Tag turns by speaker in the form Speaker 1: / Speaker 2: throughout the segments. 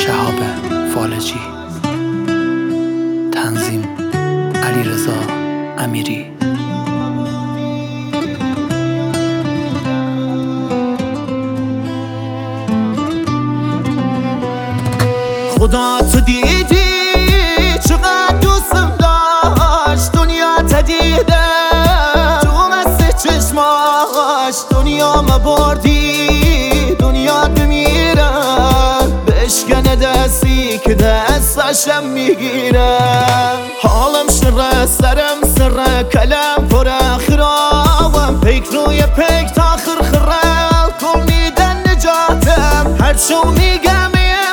Speaker 1: شهاب فالجی، تنظیم علیرضا امیری.
Speaker 2: خدا تو دیدی چقدر دوستم داشت، دنیا تدیده تو مست چشماش، دنیا ما بردی دنیا بمیرم، بشکنه دستی که دستشم میگیرم. حالم شره سرم سره کلم پر خرابم، پیک روی پیک تا خرخره کل میدن نجاتم، هرچو میگم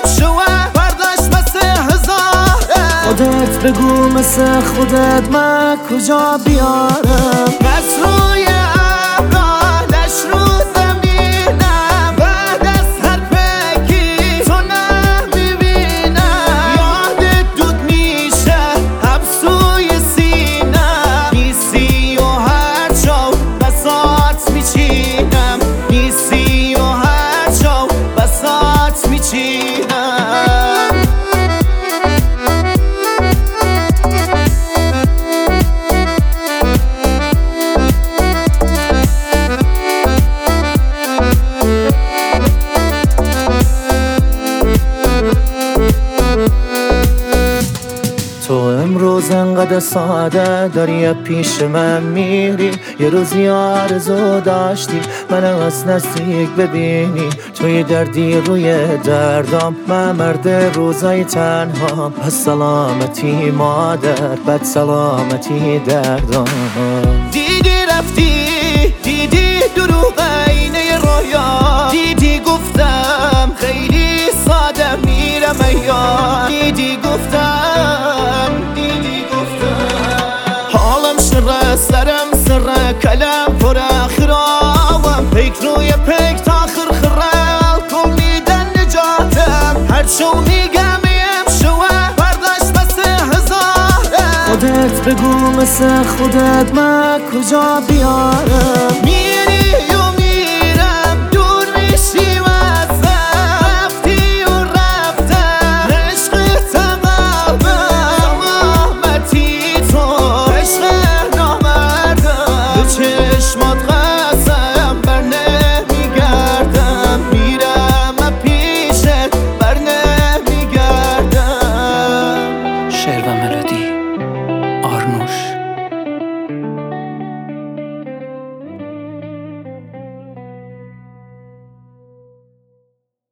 Speaker 2: خودت بگو مثل خودت من کجا بیارم، بس روی ابرا لش رو زمینم، بعد از هر پیکی تو نمیبینم، یادت دود میشه حبسوی سینم، نیستی و هر جا بسات میچینم، نیستی و هر جا بسات میچینم. تو امروز انقدر ساده داری پیش من میری، یه روزی آرزو داشتی من از نزدیک ببینی، توی دردی روی دردام من مرد روزای تنهام، از سلامتی مادر بد سلامتی دردام. دیدی رفتی دیدی دروغ اینه رویا، دیدی گفتم خیلی ساده میرم ایام، دیدی گفتم حالم شره سرم سره کلم پر خرابم، پیک روی پیک تا خرخره کل میدن نجاتم، هرچو میگم میم شوه برداشت بس هزاره. خودت بگو مثل خودت من کجا بیارم.